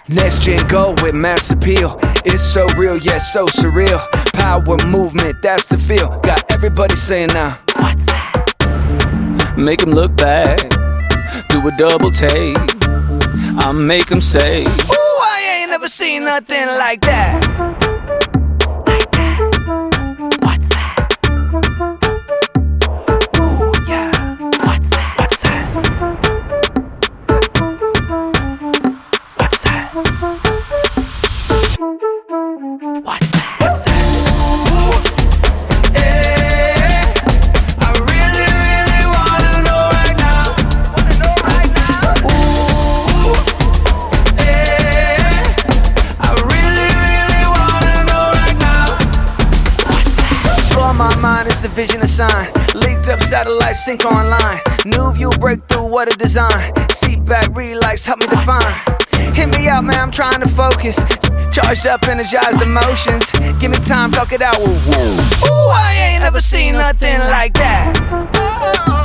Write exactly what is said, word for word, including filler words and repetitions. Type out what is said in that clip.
Next gen go with mass appeal. It's so real, yet so surreal. Power movement, that's the feel. Got everybody saying now, what's that? Make them look back, do a double take. I make them say, ooh, I ain't never seen nothing like that. Like that. What's that? Ooh, yeah. What's that? What's that? What's that? What's that? What's that? Ooh, yeah. I really, really wanna know right now. Wanna know right now? Ooh, yeah. I really, really wanna know right now. What's that? Explore my mind, it's a vision, a sign. Linked up satellites, sync online. New view breakthrough, what a design. Seat back, relax, help me define. Hit me out, man, I'm trying to focus. Charged up, energized emotions. Give me time, talk it out. Ooh, I ain't never seen nothing like that.